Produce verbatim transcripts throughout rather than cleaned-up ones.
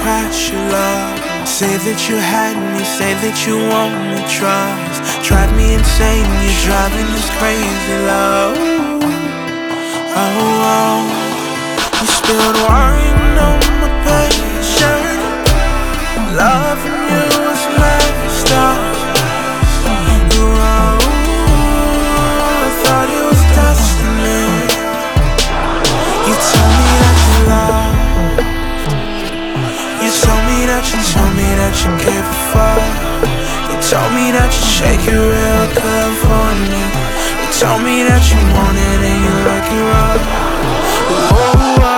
crash your love. Say that you had me, say that you want me, trust. Drive me insane, you're driving this crazy love. Oh, oh. You spilled wine on my pink shirt. Loving you was messed up. Oh, I thought it was destiny. You told me that you loved. You told me that you told me that you gave a fuck. You told me that you shake it real good for me. You told me that you want it and you like it rough. Oh, oh,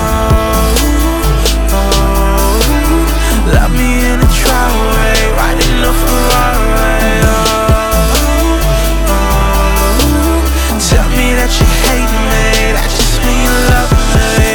oh. Love me in a driveway, riding a Ferrari. Oh, oh. Tell me that you hate me, that just mean you love me.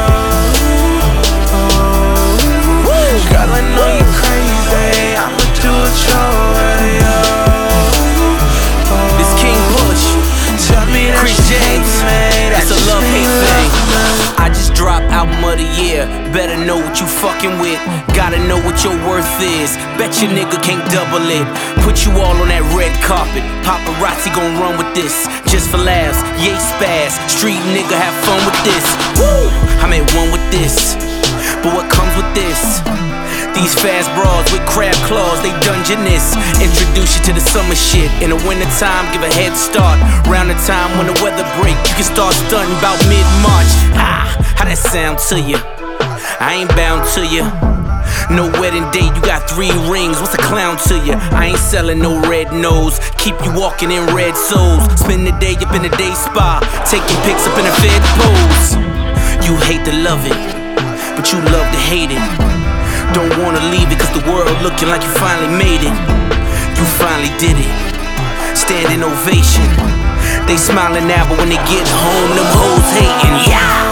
Girl, I know you're crazy, I'ma do it your way, oh, oh. This King Push, Tell me that Chris you James, hate me, it's a just love-hate mean thing. love me. I just dropped album of the year. Better know what you fucking with. Gotta know what your worth is. Bet your nigga can't double it. Put you all on that red carpet. Paparazzi gon' run with this. Just for laughs, yay spaz. Street nigga have fun with this. Woo! I'm at one with this. But what comes with this? These fast bras with crab claws, they dungeonist. Introduce you to the summer shit. In the winter time, give a head start. Round the time when the weather break, you can start stunting about mid-March. Ah, how that sound to you? I ain't bound to you. No wedding date, you got three rings, what's a clown to you? I ain't selling no red nose, keep you walking in red souls. Spend the day up in the day spa, taking pics up in a fed pose. You hate to love it, but you love to hate it. Don't wanna leave it cause the world looking like you finally made it. You finally did it. Standing ovation. They smiling now but when they get home them hoes hating. Yeah.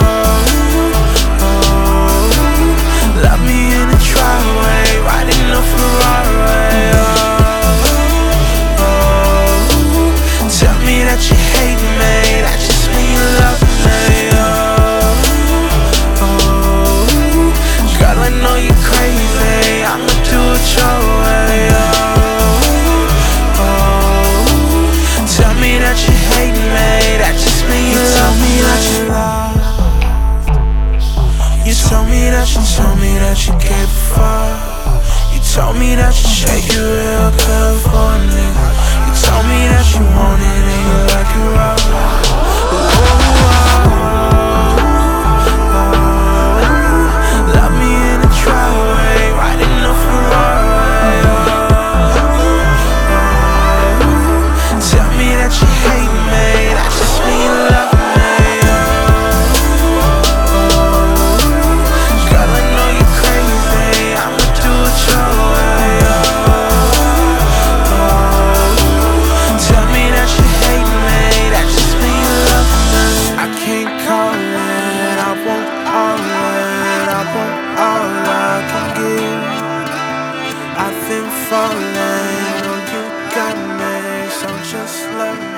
Love me in a driveway, riding a Ferrari. Oh, oh. Tell me that you hate me, that just mean you love me. Oh, oh. Girl, I know you're crazy, I'ma do it your way. Oh, oh. Tell me that you hate me, that just mean you love me. That you love. You told me that you told me that you gave a fuck. You told me that you shake it real good for me. You told me that you want it and you like it rough. Oh, oh, oh. Love me in a driveway, riding a Ferrari. Oh, oh. Tell me that you hate me, that just mean you love me. I've been falling, oh you got me, so just love me.